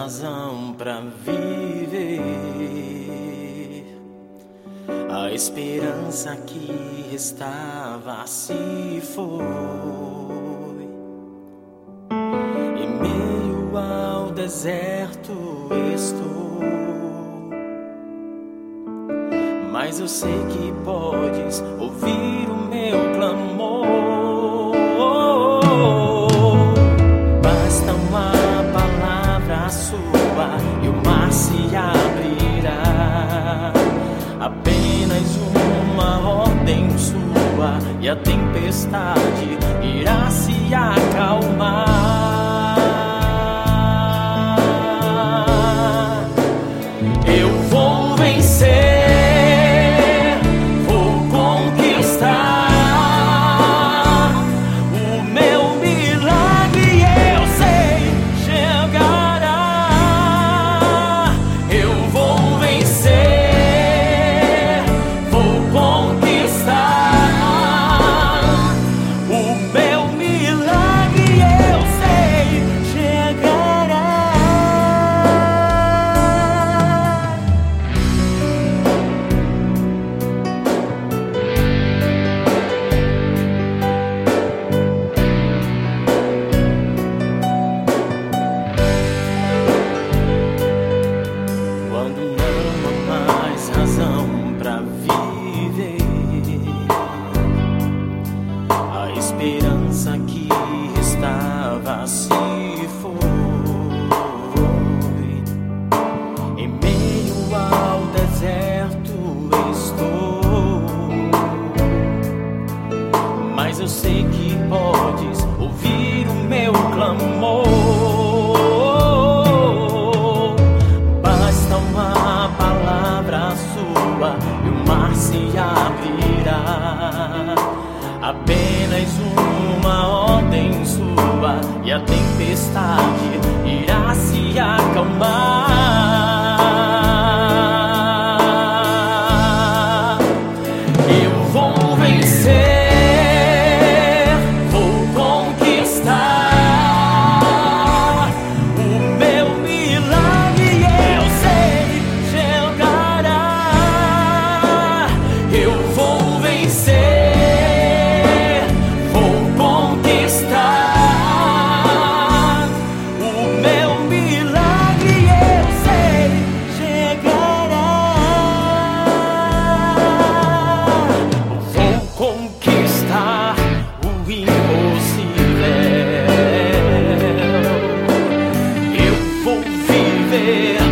razão pra viver. A esperança que restava se foi. Em meio ao deserto estou, mas eu sei que podes ouvir o meu clamor. Basta uma palavra sua e o mar se abrirá. Apenas uma ordem sua e a tempestade irá se acalmar. Eu vou vencer, vou conquistar o meu milagre, eu sei chegará. Eu vou vencer, a esperança que restava se foi. Em meio ao deserto estou, mas eu sei que podes ouvir o meu clamor. Basta uma palavra sua e o mar se abrirá. Apenas uma ordem sua e a tempestade irá se acalmar. Eu vou vencer, vou conquistar o meu milagre, eu sei chegará. Eu vou vencer, conquistar o impossível. Eu vou viver